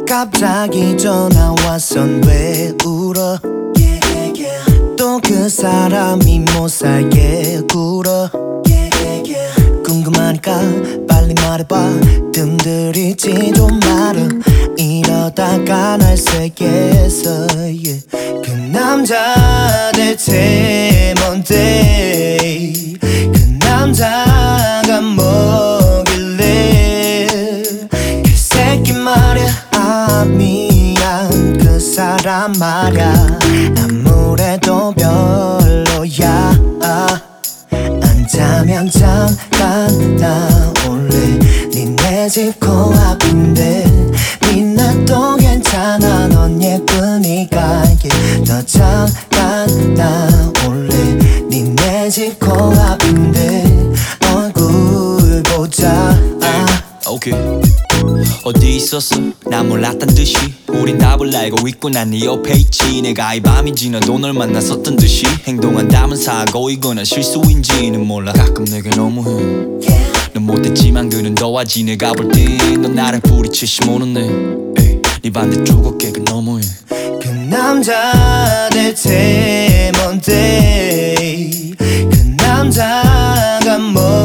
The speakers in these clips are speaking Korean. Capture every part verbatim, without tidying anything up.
갑자기 전화 왔선 왜 울어 yeah, yeah, yeah. 또 그 사람이 못 살게 굴어 yeah, yeah, yeah. 궁금하니까 빨리 말해봐 뜸들이지 좀 말아 이러다가 날 새겠어 yeah. 그 남자 대체 뭔데 그 남자가 뭐길래 그 새끼 말야 아 미안 그 사람 말야 아무래도 별로야 안 자면 잠깐 나올래 니네 집 코앞인데 민낯도 괜찮아 넌 예쁘니까 너 잠깐 나올래 니네 집 코앞인데 얼굴 보자 오케이 어디 있었어? 난 몰랐단 듯이 우린 답을 알고 있고 난 네 옆에 있지 내가 이 밤이 지나도 널 만났었던 듯이 행동한다면 사고이거나 실수인지는 몰라 가끔 내게 너무해 yeah. 넌 못했지만 그는 더하지 내가 볼 땐 넌 나랑 뿌리치시 모르네 에이, 네 반대쪽 어깨가 너무해 그 남자 대체 뭔데 그 남자가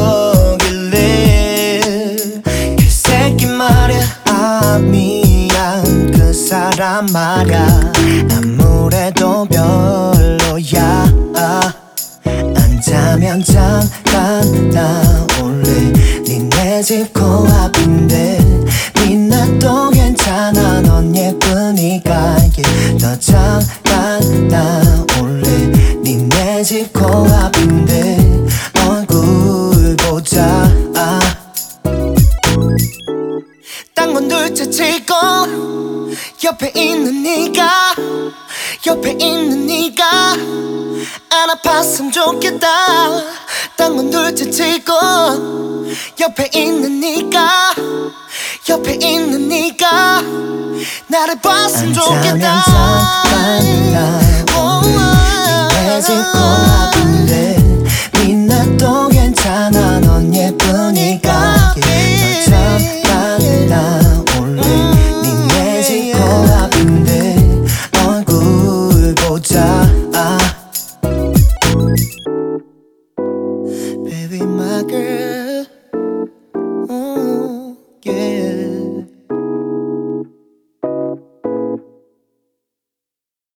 뭐길래 그 새끼 말야 아 미안 그 사람 말야 아무래도 별로야 안 자면 잠깐 나올래 니네 집 코앞인데 민낯도 괜찮아 넌 예쁘니까 너 잠깐 나올래 니네 집 코앞인데 얼굴 보자 딴 건 둘째치고 옆에 있는 네가 옆에 있는 네가 안 아팠으면 좋겠다 딴 건 둘째치고 옆에 있는 네가 옆에 있는 네가 나를 봤으면 좋겠다 안 자면 잠깐 나올래 니네 집